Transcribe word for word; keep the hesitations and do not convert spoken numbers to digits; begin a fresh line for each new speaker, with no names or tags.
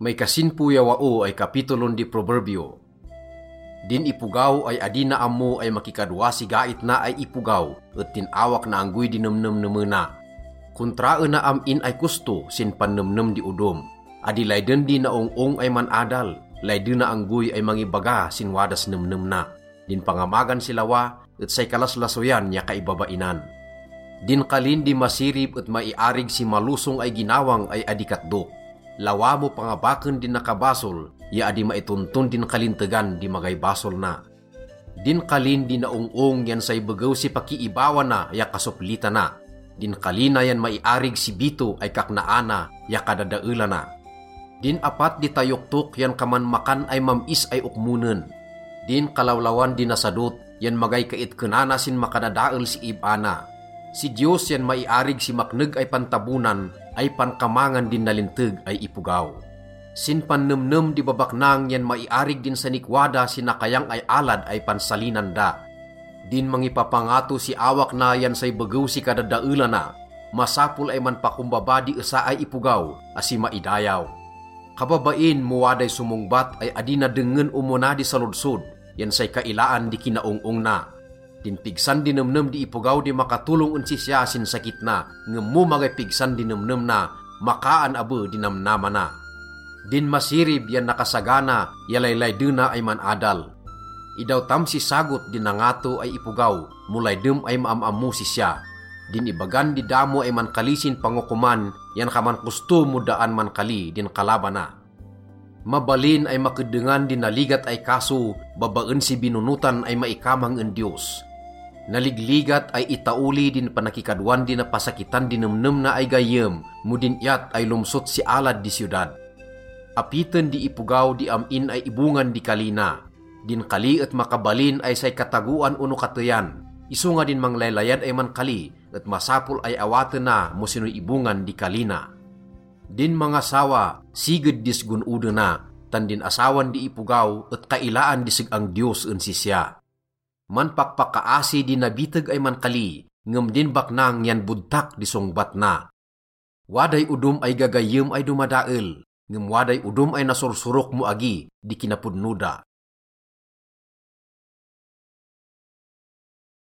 May kasinpuya wao ay kapitulon di proverbio. Din ipugaw ay adina ammo ay makikadwa si gait na ay ipugaw at tinawak na anggoy dinumnum namuna. Kontraan na amin ay kusto sin panumnum di udom. Adi layden di na ong-ong ay manadal, layden na anggoy ay mangibaga sin wadas numnum na. Din pangamagan silawa at say kalaslasoyan niya kaibabainan. Din kalin di masirip at maiarig si malusong ay ginawang ay adikatdo. Lawa mo pangabaken din nakabasol, ya adi maituntun din kalintegan di magay basol na. Din kalin di naong-ong yan say bagaw si pakiibawa na ya kasuplita na. Din kalina yan maiarig si bito ay kaknaana ya kadadaula na. Din apat di tayoktok yan kaman makan ay mamis ay ukmunen. Din kalawlawan di nasadot yan magay kait kenana sin makadadael si ibana. Si Diyos yan maiarig si makneg ay pantabunan ay pankamangan din nalinteg ay ipugaw. Sin pannumnum di babaknang yan maiarig din sa nikwada si nakayang ay alad ay pansalinan da. Din mangipapangato si awak na yan say bagaw si kadadaula na. Masapul ay manpakumbaba di esa ay ipugaw asi maidayaw. Kababain muwaday sumungbat ay adina dengen umuna di saludsod yan say kailaan di kinaong-ong na. Din pigsan dinumnum di ipugaw di makatulong unsi siya sin sakit na, ngemu magay pigsan dinumnum na, makaan abu dinamnama na. Din masirib yan nakasagana, yalaylay duna ay manadal. Idaw tam si sagot din nangato ay ipugaw, mulay dum ay maamamu si siya. Din ibagan di damo ay mankalisin pangukuman, yan kaman kusto mudaan mankali din kalaban na. Mabalin ay makedengan din naligat ay kaso, babaan si binunutan ay maikamang en Diyos. Naligligat ay itauli din panakikadwan din na pasakitan dinumnum na ay gayem, mudin iyat ay lumsot si alad di siyudad. Apiten di ipugaw di amin ay ibungan di kalina, din kali at makabalin ay say kataguan uno katayan, iso nga din manglaylayad ay man kali, at masapul ay awaten na mo sino'y ibungan di kalina. Din mga sawa, siged disgun udo na, tan din asawan di ipugaw at kailaan disig ang Diyos en sisya. Man pakpakaasi di nabitag ay mankali, ngem din baknang yan budtak di songbat na. Waday udom ay gagayem ay dumadael, ngem waday udom ay nasursurok mo agi di kinapudnuda.